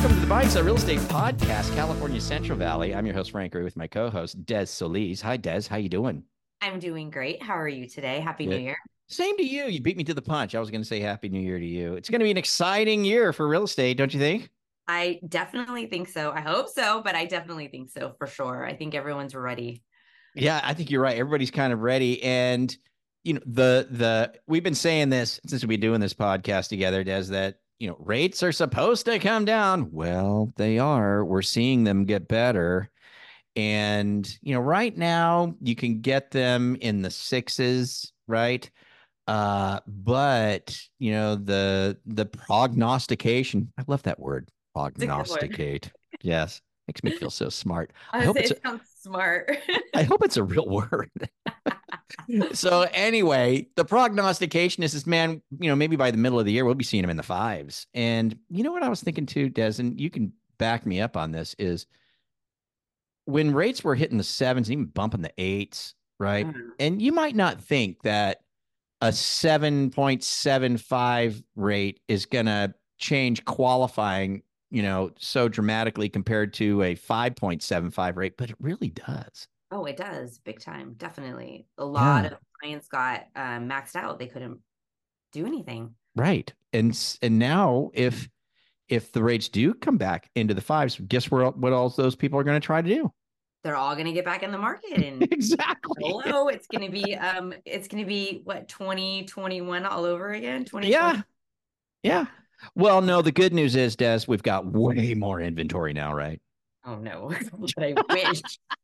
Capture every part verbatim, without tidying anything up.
Welcome to the Buying Side Real Estate Podcast, California Central Valley. I'm your host, Frank Ray, with my co-host, Des Solis. Hi, Des. How you doing? I'm doing great. How are you today? Happy New Good. Year. Same to you. You beat me to the punch. I was going to say Happy New Year to you. It's going to be an exciting year for real estate, don't you think? I definitely think so. I hope so, but I definitely think so for sure. I think everyone's ready. Yeah, I think you're right. Everybody's kind of ready. And, you know, the, the, we've been saying this since we've been doing this podcast together, Des, that, you know, rates are supposed to come down. Well, they are. We're seeing them get better. And, you know, right now you can get them in the sixes, right? Uh, but you know, the the prognostication, I love that word, It's a good one. prognosticate. Yes, makes me feel so smart. I I would hope say it's a it sounds smart. I hope it's a real word. So anyway, the prognostication is this, man, you know, maybe by the middle of the year we'll be seeing them in the fives. And you know what I was thinking too, Des, and you can back me up on this, is when rates were hitting the sevens, even bumping the eights, right? Mhm. And you might not think that a seven point seven five rate is going to change qualifying, you know, so dramatically compared to a five point seven five rate, but it really does. Oh, it does. Big time. Definitely. A lot Yeah, of clients got um, maxed out. They couldn't do anything. right. And and now if if the rates do come back into the fives, guess what what all those people are going to try to do? They're all going to get back in the market and Exactly. hello, it's going to be um it's going to be what twenty twenty-one all over again, twenty twenty. Yeah. Yeah. Well, no, the good news is, Des, we've got way more inventory now, right? Oh no. But I wish.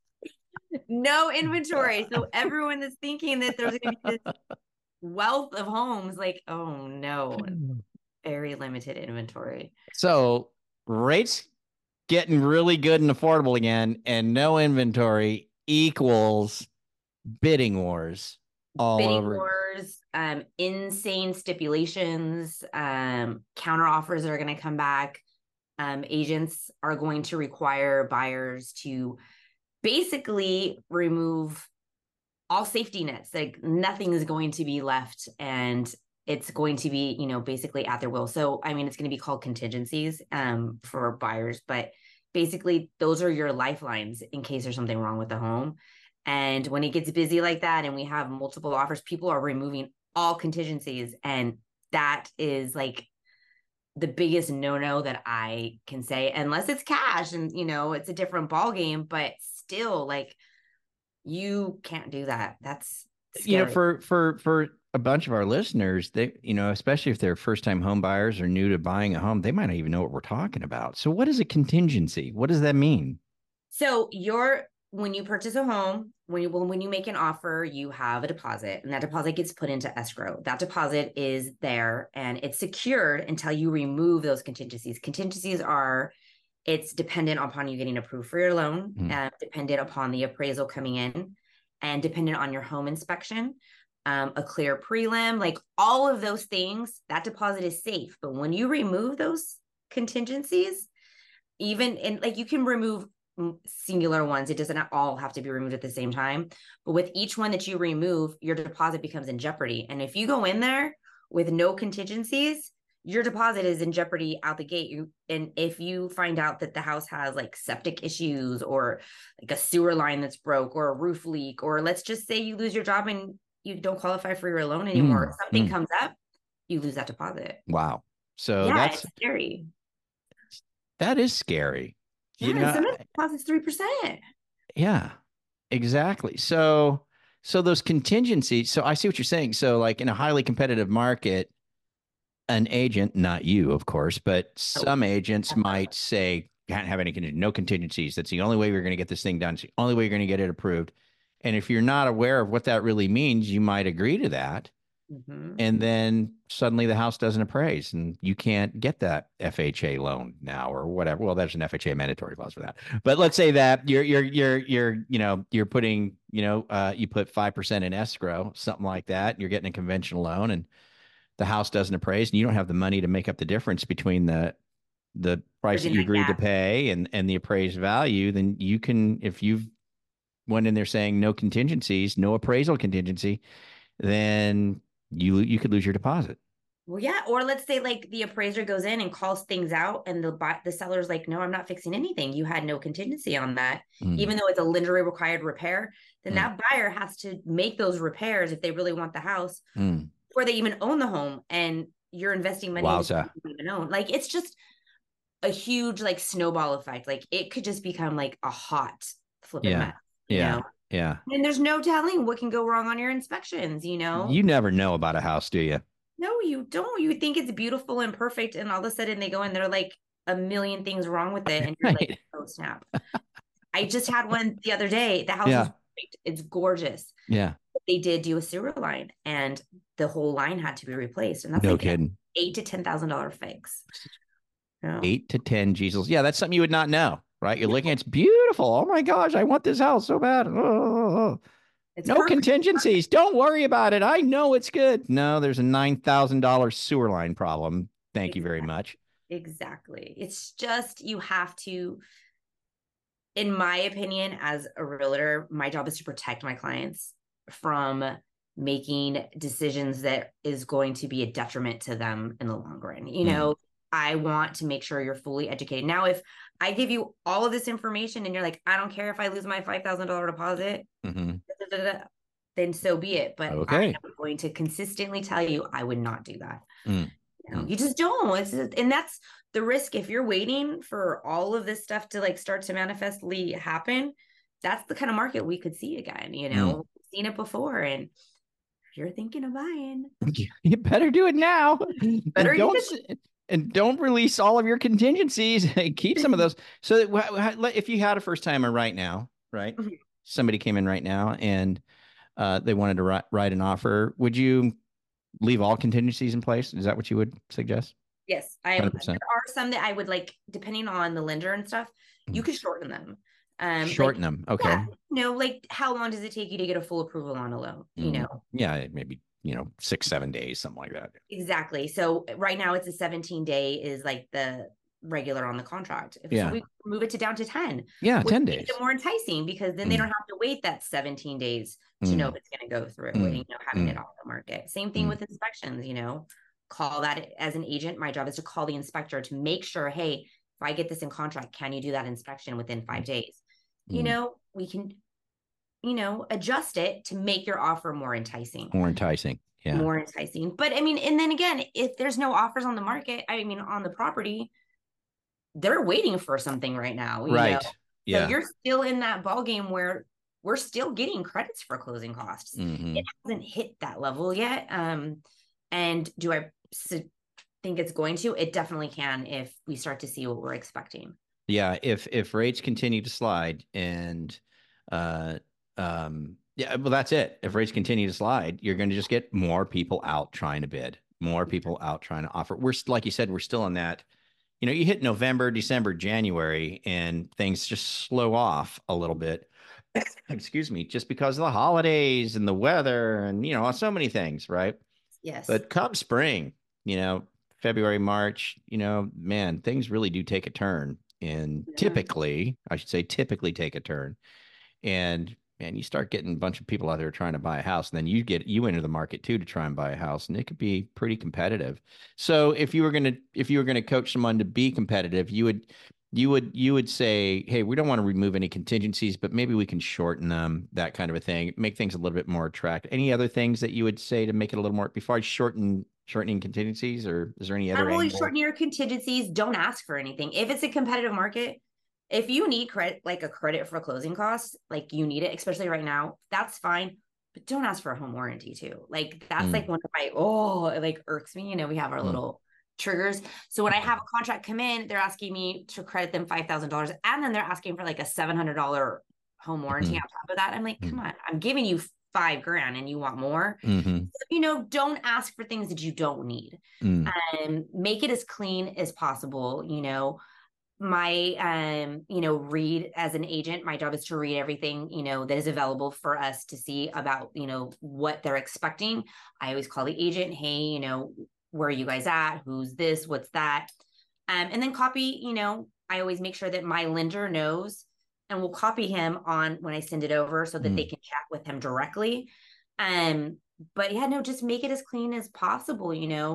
No inventory. So everyone is thinking that there's going to be this wealth of homes, like, oh no, very limited inventory. So rates getting really good and affordable again, and no inventory equals bidding wars all Bidding over. wars, um, insane stipulations, um, counter offers are going to come back. Um, agents are going to require buyers to basically remove all safety nets. Like nothing is going to be left, and it's going to be, you know, basically at their will. So, I mean, it's going to be called contingencies um, for buyers, but basically, those are your lifelines in case there's something wrong with the home. And when it gets busy like that, and we have multiple offers, people are removing all contingencies, and that is like the biggest no-no that I can say, unless it's cash and you know it's a different ball game, but still, like you can't do that. That's You know, scary. for for for a bunch of our listeners, they, you know, especially if they're first time home buyers or new to buying a home, they might not even know what we're talking about. So, what is a contingency? What does that mean? So you're when you purchase a home, when you when you make an offer, you have a deposit, and that deposit gets put into escrow. That deposit is there and it's secured until you remove those contingencies. Contingencies are it's dependent upon you getting approved for your loan, Hmm. uh, dependent upon the appraisal coming in, and dependent on your home inspection, um, a clear prelim, like all of those things. That deposit is safe, but when you remove those contingencies, even in like you can remove singular ones. It doesn't all have to be removed at the same time. But with each one that you remove, your deposit becomes in jeopardy. And if you go in there with no contingencies, your deposit is in jeopardy out the gate. You and if you find out that the house has like septic issues or like a sewer line that's broke or a roof leak, or let's just say you lose your job and you don't qualify for your loan anymore, Mm, or something mm. comes up, you lose that deposit. Wow. So Yeah, that's it's scary. that is scary. You Yeah, and know, sometimes the deposit's three percent. yeah, exactly. So, so those contingencies. So I see what you're saying. So, like in a highly competitive market, an agent, not you, of course, but Oh, some agents might say, can't have any, no contingencies. That's the only way we're going to get this thing done. It's the only way you're going to get it approved. And if you're not aware of what that really means, you might agree to that. mm-hmm. And then suddenly the house doesn't appraise and you can't get that F H A loan now or whatever. Well, there's an F H A mandatory clause for that. But let's say that you're you're you're you're you know you're putting you know uh, you put five percent in escrow, something like that. You're getting a conventional loan, and the house doesn't appraise, and you don't have the money to make up the difference between the the price that Bridging you that agreed to gap. pay and and the appraised value. Then you can, if you've went in there saying no contingencies, no appraisal contingency, then you you could lose your deposit. Well, yeah. Or let's say like the appraiser goes in and calls things out, and the buy- the seller's like, no, I'm not fixing anything. You had no contingency on that, Mm, even though it's a lender required repair. Then mm, that buyer has to make those repairs if they really want the house mm. before they even own the home, and you're investing money into something Wowza. you don't even own. Like it's just a huge like snowball effect. Like it could just become like a hot flipping Yeah. mess, you Yeah. know. Yeah. And there's no telling what can go wrong on your inspections, you know. You never know about a house, do you? No, you don't. You think it's beautiful and perfect, and all of a sudden they go and they're like a million things wrong with it, and you're like, Right. oh snap. I just had one the other day. The house is Yeah. perfect. It's gorgeous. Yeah. They did do a sewer line, and the whole line had to be replaced, and that's No like an kidding. eight to ten thousand dollar fix. No, Eight to ten Jesus. Yeah, that's something you would not know, right? You're looking, it's beautiful. Oh my gosh, I want this house so bad. Oh, oh, oh. it's No perfect. contingencies. Don't worry about it. I know it's good. No, there's a nine thousand dollars sewer line problem. Thank you very Exactly. much. Exactly. It's just you have to, in my opinion, as a realtor, my job is to protect my clients from making decisions that is going to be a detriment to them in the long run. You Mm, know, I want to make sure you're fully educated. Now, if I give you all of this information and you're like, I don't care if I lose my five thousand dollars deposit, hmm da, da, da, da, then so be it. But I Okay. am going to consistently tell you I would not do that. Mm, You know, mm, you just don't. It's just, and that's the risk if you're waiting for all of this stuff to like start to manifestly happen. That's the kind of market we could see again. You know, mm. we've seen it before, and if you're thinking of buying, You better do it now, better and get don't s- and don't release all of your contingencies. Keep some of it. those. So that if you had a first timer right now, right? Somebody came in right now and uh, they wanted to write, write an offer. Would you leave all contingencies in place? Is that what you would suggest? Yes, I there one hundred percent. are some that I would like, depending on the lender and stuff, you Mm. could shorten them. Um, like Shorten them. yeah, Okay. you know, like how long does it take you to get a full approval on a loan? You Mm. know, Yeah, maybe, you know, six, seven days, something like that. exactly. So right now it's a seventeen day is like the regular on the contract. If so Yeah. we move it to down to ten, Yeah, which ten makes it days. more enticing because then they don't Mm. have to wait that seventeen days to know if Mm. it's going to go through and Mm. you know having it Mm. off the market. Same thing Mm. with inspections, you know. Call that as an agent. My job is to call the inspector to make sure, hey, if I get this in contract, can you do that inspection within five days? You Mm. know, we can, you know, adjust it to make your offer more enticing More enticing. Yeah. more enticing. But I mean, and then again, if there's no offers on the market, I mean, on the property, they're waiting for something right now, you know. Right. So Yeah. you're still in that ball game where we're still getting credits for closing costs. Mm-hmm. It hasn't hit that level yet. Um, and do I think it's going to? It definitely can if we start to see what we're expecting. Yeah. If if rates continue to slide and uh um yeah, well that's it. If rates continue to slide, you're going to just get more people out trying to bid, more people out trying to offer. We're like you said, we're still in that. You know, you hit November, December, January, and things just slow off a little bit. Excuse me, just because of the holidays and the weather and you know, so many things, right? Yes. But come spring, you know, February, March, you know, man, things really do take a turn. And Yeah. typically, I should say, typically take a turn. And man, you start getting a bunch of people out there trying to buy a house, and then you get you enter the market too to try and buy a house, and it could be pretty competitive. So if you were gonna if you were gonna coach someone to be competitive, you would you would you would say, hey, we don't want to remove any contingencies, but maybe we can shorten them, that kind of a thing, make things a little bit more attractive. Any other things that you would say to make it a little more before I shorten shortening contingencies, or is there any other I'm always angle? shorten your contingencies. Don't ask for anything. If it's a competitive market, if you need credit, like a credit for closing costs, like you need it, especially right now, that's fine. But don't ask for a home warranty too. Like that's like Mm, one of my, oh, it like irks me. You know, we have our mm, little triggers. So when I yeah. have a contract come in, they're asking me to credit them five thousand dollars and then they're asking for like a seven hundred dollars home warranty on Mm, top of that. I'm like, come mm, on, I'm giving you five grand and you want more. mm, So, you know, don't ask for things that you don't need. mm, Um, make it as clean as possible. You know, my um you know read as an agent, my job is to read everything you know that is available for us to see about you know what they're expecting. I always call the agent, hey, you know where are you guys at, who's this, what's that, um and then copy, you know I always make sure that my lender knows, and we'll copy him on when I send it over so that they mm. can chat with him directly. um but yeah, no, just make it as clean as possible, you know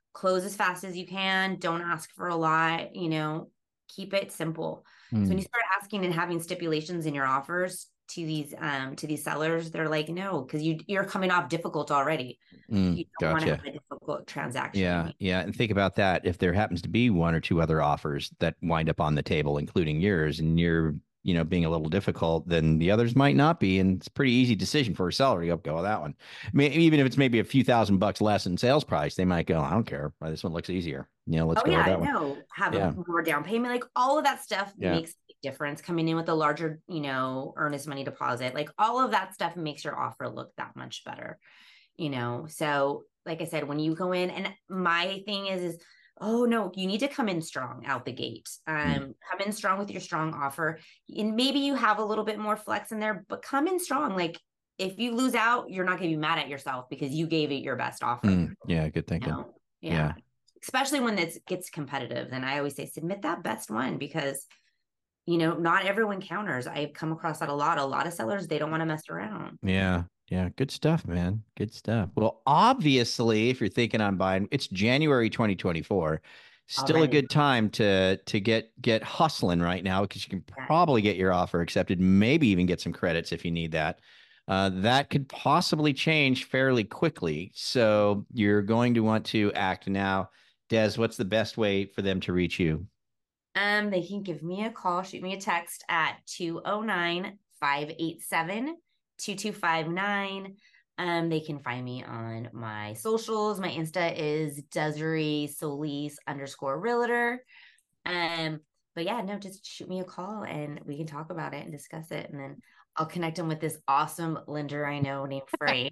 close as fast as you can. Don't ask for a lot, you know, keep it simple. Mm. So when you start asking and having stipulations in your offers to these um to these sellers, they're like, no, because you you're coming off difficult already. Mm, You don't want to gotcha. have a difficult transaction. Yeah, yeah. And think about that. If there happens to be one or two other offers that wind up on the table, including yours, and you're, you know, being a little difficult, then the others might not be. And it's a pretty easy decision for a seller to go, go with that one. I mean, even if it's maybe a few thousand bucks less in sales price, they might go, I don't care. This one looks easier. You know, let's Oh go yeah, with that I one. know. Have Yeah. a more down payment, like all of that stuff Yeah. makes a big difference. Coming in with a larger, you know, earnest money deposit, like all of that stuff makes your offer look that much better. You know, so like I said, when you go in, and my thing is, is oh no, you need to come in strong out the gate. Um, mm. Come in strong with your strong offer, and maybe you have a little bit more flex in there, but come in strong. Like if you lose out, you're not going to be mad at yourself because you gave it your best offer. Mm. Yeah, good thinking. You know? Yeah. yeah. Especially when it gets competitive. Then I always say submit that best one, because you know, not everyone counters. I've come across that a lot. A lot of sellers, they don't want to mess around. Yeah. Yeah. Good stuff, man. Good stuff. Well, obviously, if you're thinking on buying, it's January twenty twenty-four. Still Already. a good time to to get get hustling right now, because you can probably get your offer accepted, maybe even get some credits if you need that. Uh, that could possibly change fairly quickly. So you're going to want to act now. Des, what's the best way for them to reach you? Um, they can give me a call, shoot me a text at two oh nine, five eight seven, two two five nine. Um, they can find me on my socials. My Insta is Desiree Solis underscore realtor. Um, but yeah, no, just shoot me a call and we can talk about it and discuss it. And then I'll connect them with this awesome lender I know named Frey.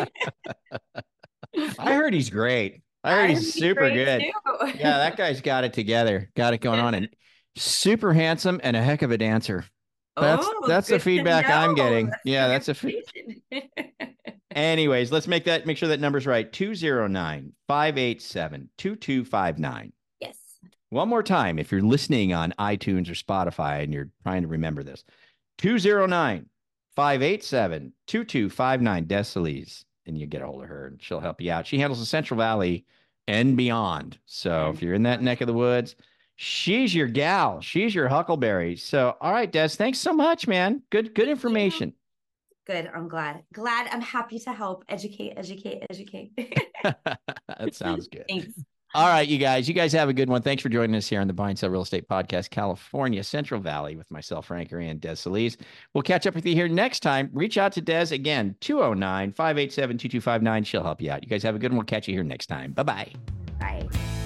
I heard he's great. I heard he's super good. Yeah, that guy's got it together. Got it going on, and super handsome and a heck of a dancer. That's oh, that's the feedback I'm getting. That's yeah, that's a fe- Anyways, let's make that make sure that number's right. two oh nine, five eight seven, two two five nine. Yes. One more time, if you're listening on iTunes or Spotify and you're trying to remember this. two oh nine, five eight seven, two two five nine. Des Solis. And you get a hold of her and she'll help you out. She handles the Central Valley and beyond. So if you're in that neck of the woods, she's your gal. She's your Huckleberry. So, all right, Des, thanks so much, man. Good, good information. Good. I'm glad. Glad. I'm happy to help educate, educate, educate. That sounds good. Thanks. All right, you guys. You guys have a good one. Thanks for joining us here on the Buy and Sell Real Estate Podcast, California, Central Valley, with myself, Frank Ray, and Des Solis. We'll catch up with you here next time. Reach out to Des again, two oh nine, five eight seven, two two five nine. She'll help you out. You guys have a good one. We'll catch you here next time. Bye-bye. Bye.